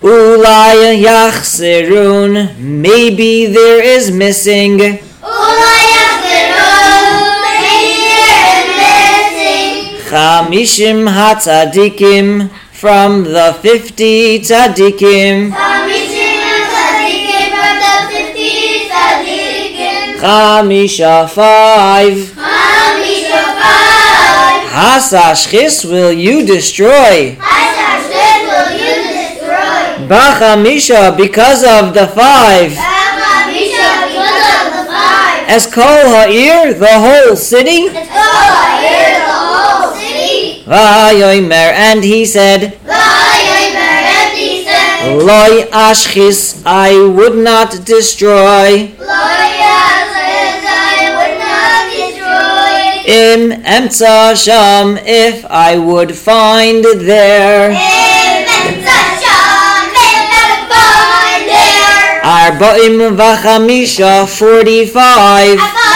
Ulai yachzerun, maybe there is missing. Ulai yachzerun, maybe there is missing. Chamishim hatzadikim, from the 50 tzadikim. Chamishim hatzadikim, from the 50 tzadikim. Chamisha 5. Chamisha 5. Hasashchis will you destroy. Hasashchis will you destroy. Bachamisha because of the 5. Bachamisha because of the 5. As kol ha'ir, the whole city. As kol ha'ir, the whole city. Vayomer, and he said. Vayomer, and he said. Loi ashchis, I would not destroy. Im emtza sham, if I would find there. Im emtza sham, if I would find there. Arba'im v'chamisha 45.